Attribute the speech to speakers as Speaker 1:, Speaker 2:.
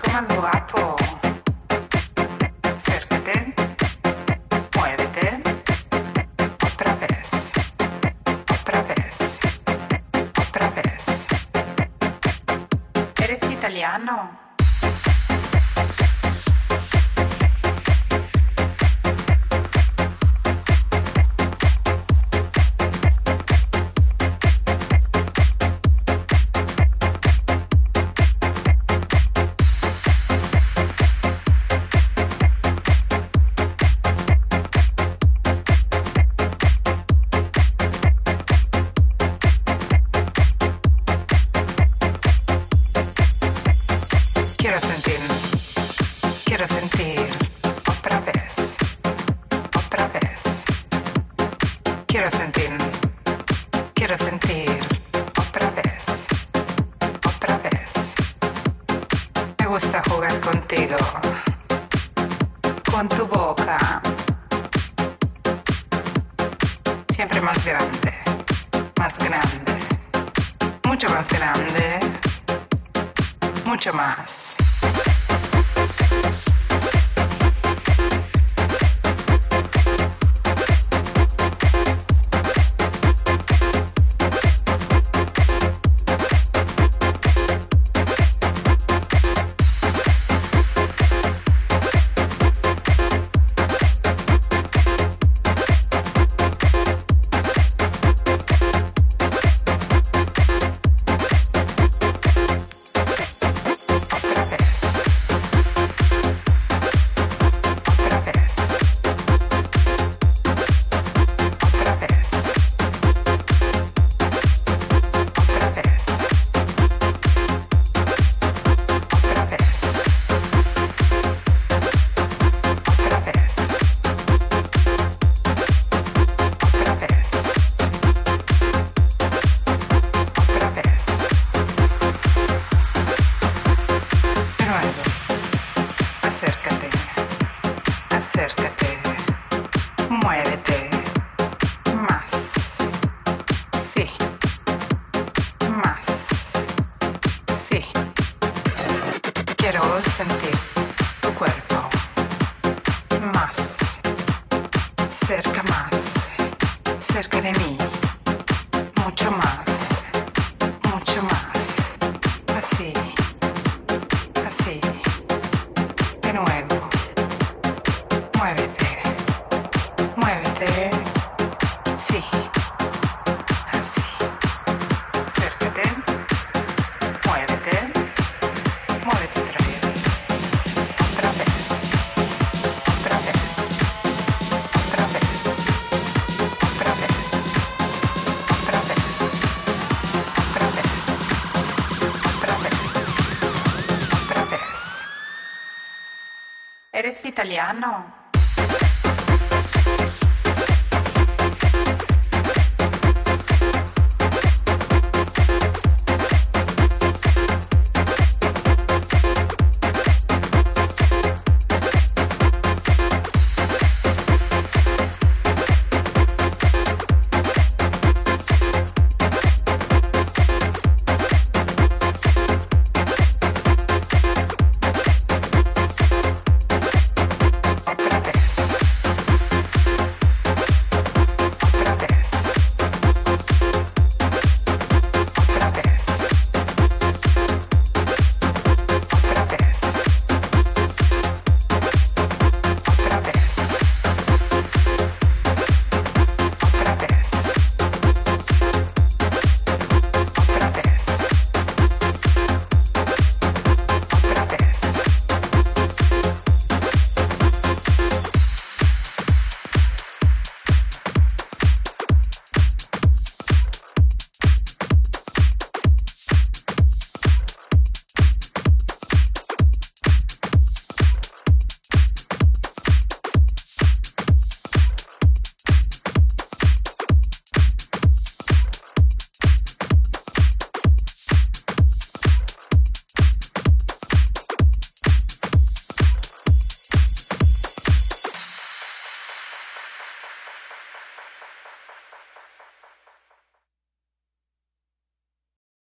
Speaker 1: más guapo. Acércate, muévete. Otra vez, otra vez, otra vez. ¿Eres italiano? Quiero sentir, otra vez, otra vez. Quiero sentir, otra vez, otra vez. Me gusta jugar contigo, con tu boca, siempre más grande, mucho más grande, mucho más. Acércate, acércate, muévete, más, sí, más, sí. Quiero sentir tu cuerpo, más, cerca de mí, mucho más, así, así. De nuevo, muévete, muévete, sí, así, acércate, muévete, muévete otra vez, otra vez, otra vez, otra vez, otra vez, otra vez, otra vez, otra vez, otra vez. ¿Eres italiano?